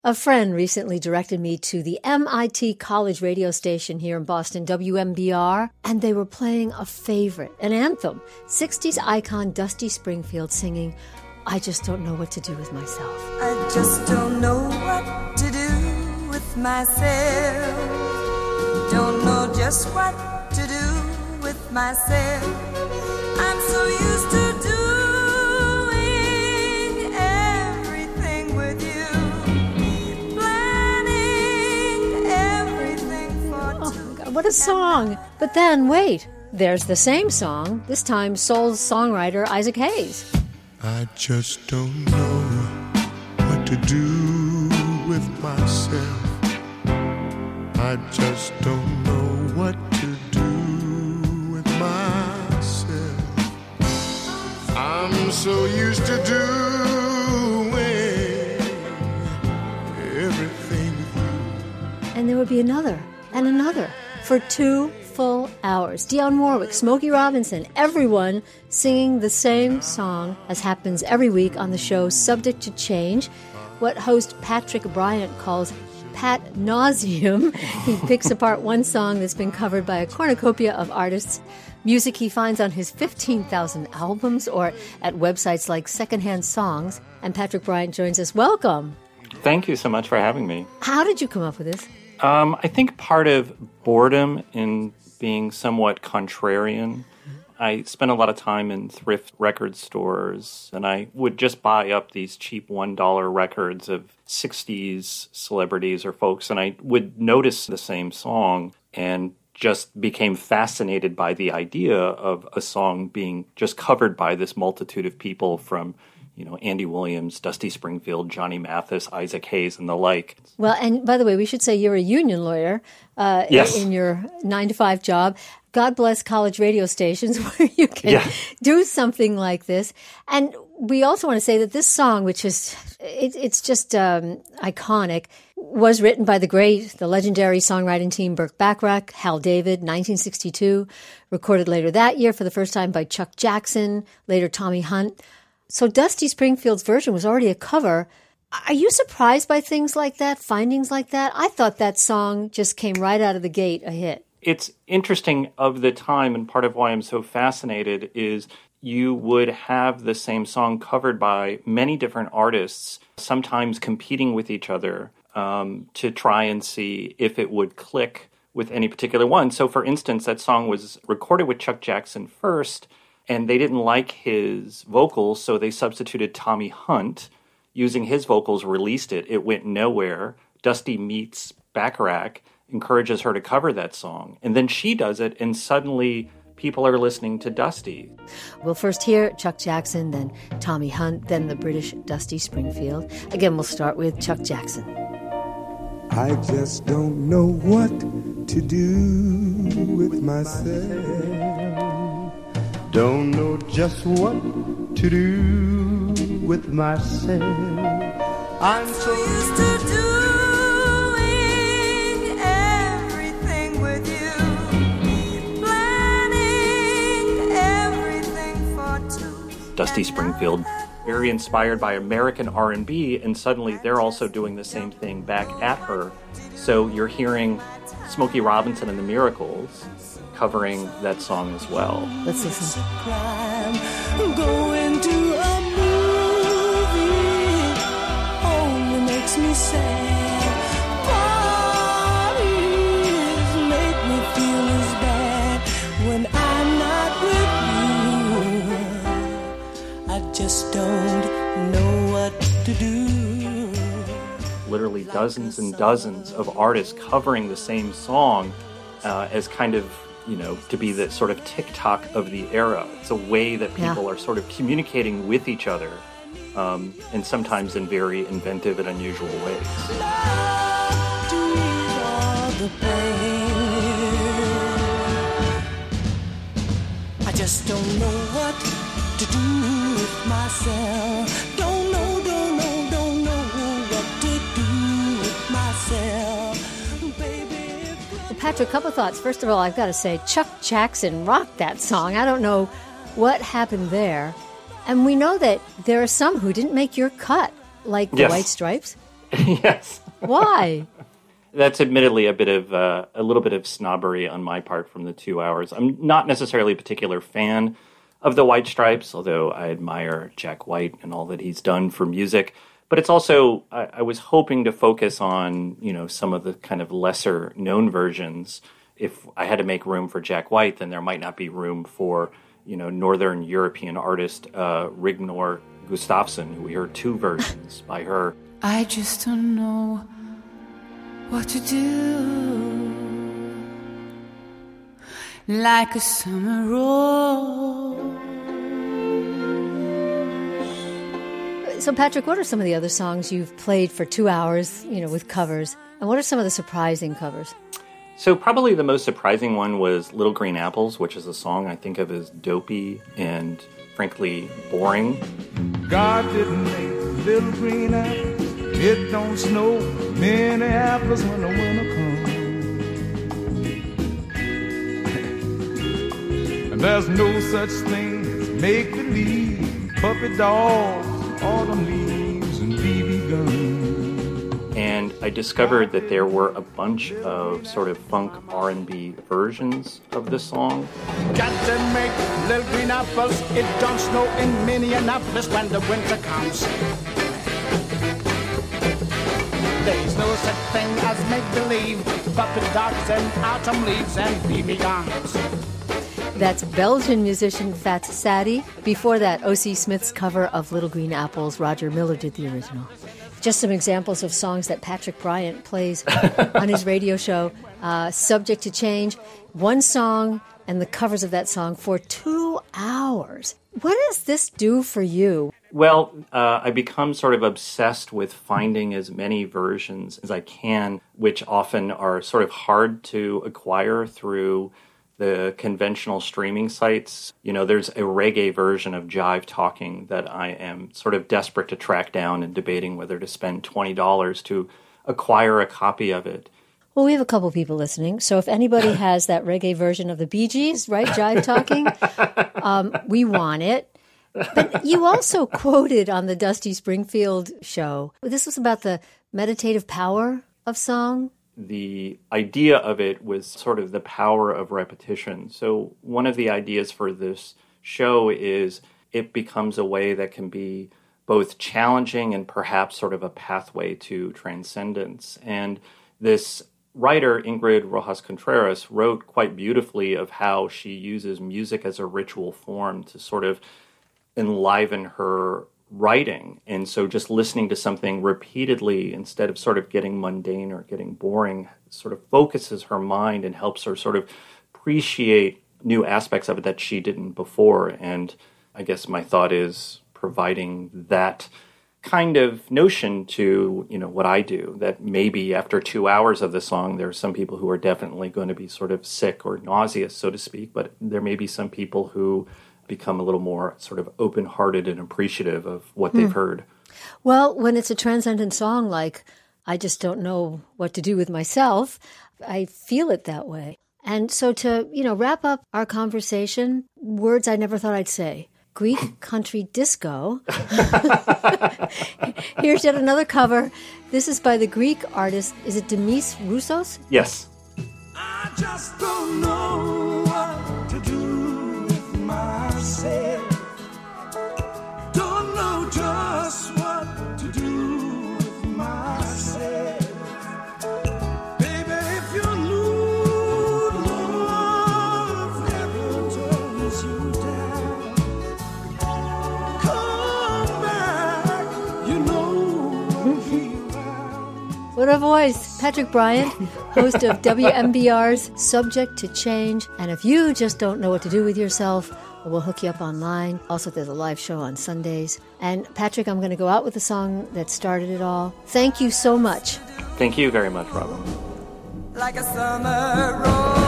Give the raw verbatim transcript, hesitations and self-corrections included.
A friend recently directed me to the M I T College radio station here in Boston, W M B R, and they were playing a favorite, an anthem, sixties icon Dusty Springfield singing, I Just Don't Know What to Do With Myself. I just don't know what to do with myself. Don't know just what to do with myself. I'm so used to doing everything with you. Planning everything for Oh two. my God, what a song! But then, wait, there's the same song, this time Soul's songwriter Isaac Hayes. I just don't know what to do with myself. I just don't know what to do with myself. I'm so used to doing everything with you. And there would be another and another for two full hours. Dionne Warwick, Smokey Robinson, everyone singing the same song as happens every week on the show Subject to Change, what host Patrick Bryant calls Pat Nauseum. He picks apart one song that's been covered by a cornucopia of artists, music he finds on his fifteen thousand albums or at websites like Secondhand Songs. And Patrick Bryant joins us. Welcome. Thank you so much for having me. How did you come up with this? Um, I think part of boredom in being somewhat contrarian. I spent a lot of time in thrift record stores, and I would just buy up these cheap one dollar records of sixties celebrities or folks, and I would notice the same song and just became fascinated by the idea of a song being just covered by this multitude of people from, you know, Andy Williams, Dusty Springfield, Johnny Mathis, Isaac Hayes, and the like. Well, and by the way, we should say you're a union lawyer uh, yes. in your nine to five job. God bless college radio stations where you can yeah. do something like this. And we also want to say that this song, which is, it, it's just um, iconic, was written by the great, the legendary songwriting team Burt Bacharach, Hal David, nineteen sixty-two, recorded later that year for the first time by Chuck Jackson, later Tommy Hunt. So Dusty Springfield's version was already a cover. Are you surprised by things like that, findings like that? I thought that song just came right out of the gate a hit. It's interesting of the time, and part of why I'm so fascinated is you would have the same song covered by many different artists, sometimes competing with each other um, to try and see if it would click with any particular one. So, for instance, that song was recorded with Chuck Jackson first, and they didn't like his vocals, so they substituted Tommy Hunt. Using his vocals, released it. It went nowhere. Dusty meets Bacharach, encourages her to cover that song. And then she does it, and suddenly people are listening to Dusty. We'll first hear Chuck Jackson, then Tommy Hunt, then the British Dusty Springfield. Again, we'll start with Chuck Jackson. I just don't know what to do with myself. Don't know just what to do with myself. I'm so Used to doing everything with you. Planning everything for two. Dusty Springfield, very inspired by American R and B, and suddenly they're also doing the same thing back at her. So you're hearing Smokey Robinson and the Miracles covering that song as well. Let's listen. Going to a movie only makes me sad. Parties make me feel as bad when I'm not with you. I just don't know what to do. Literally dozens and dozens of artists covering the same song uh, as kind of, you know, to be the sort of TikTok of the era. It's a way that people Yeah. are sort of communicating with each other, um, and sometimes in very inventive and unusual ways. Love to ease all the pain. I just don't know what to do with myself. Don't know, don't know, don't know what to do with myself. Baby, Well, Patrick, a couple thoughts. First of all, I've got to say, Chuck Jackson rocked that song. I don't know what happened there. And we know that there are some who didn't make your cut, like the Yes. White Stripes. Yes. Why? That's admittedly a bit of uh, a little bit of snobbery on my part from the two hours. I'm not necessarily a particular fan of the White Stripes, although I admire Jack White and all that he's done for music. But it's also, I, I was hoping to focus on, you know, some of the kind of lesser known versions. If I had to make room for Jack White, then there might not be room for, you know, Northern European artist uh, Rignor Gustafsson, who we heard two versions by her. I just don't know what to do, like a summer rose. So, Patrick, what are some of the other songs you've played for two hours, you know, with covers? And what are some of the surprising covers? So probably the most surprising one was Little Green Apples, which is a song I think of as dopey and, frankly, boring. God didn't make little green apples. It don't snow many apples when the winter comes. And there's no such thing as make-believe, puppy dogs, autumn leaves, and B B guns. And I discovered that there were a bunch of sort of funk R and B versions of this song. Got to make little green apples. It don't snow in Minneapolis when the winter comes. There's no such thing as make-believe, puppet dogs and autumn leaves and B B guns. That's Belgian musician Fats Sadie. Before that, O C. Smith's cover of Little Green Apples. Roger Miller did the original. Just some examples of songs that Patrick Bryant plays on his radio show. Uh, Subject to Change. One song and the covers of that song for two hours. What does this do for you? Well, uh, I become sort of obsessed with finding as many versions as I can, which often are sort of hard to acquire through the conventional streaming sites. You know, there's a reggae version of Jive Talking that I am sort of desperate to track down and debating whether to spend twenty dollars to acquire a copy of it. Well, we have a couple people listening, so if anybody has that reggae version of the Bee Gees, right, Jive Talking, um, we want it. But you also quoted on the Dusty Springfield show, this was about the meditative power of song. The idea of it was sort of the power of repetition. So one of the ideas for this show is it becomes a way that can be both challenging and perhaps sort of a pathway to transcendence. And this writer, Ingrid Rojas Contreras, wrote quite beautifully of how she uses music as a ritual form to sort of enliven her writing. And so just listening to something repeatedly instead of sort of getting mundane or getting boring sort of focuses her mind and helps her sort of appreciate new aspects of it that she didn't before. And I guess my thought is providing that kind of notion to, you know, what I do, that maybe after two hours of the song, there are some people who are definitely going to be sort of sick or nauseous, so to speak, but there may be some people who become a little more sort of open-hearted and appreciative of what they've hmm. heard. Well, when it's a transcendent song like I Just Don't Know What to Do with Myself, I feel it that way. And so to, you know, wrap up our conversation, words I never thought I'd say. Greek country disco. Here's yet another cover. This is by the Greek artist, is it Demis Roussos? Yes. I just don't know what to do with myself. Don't know just what to do with myself. Baby, if you knew love never turns you down, come back, you know I'll be around. What a voice. Patrick Bryant, host of W M B R's Subject to Change. And if you just don't know what to do with yourself, we'll hook you up online. Also, there's a live show on Sundays. And Patrick, I'm going to go out with the song that started it all. Thank you so much. Thank you very much, Robin. Like a summer rose.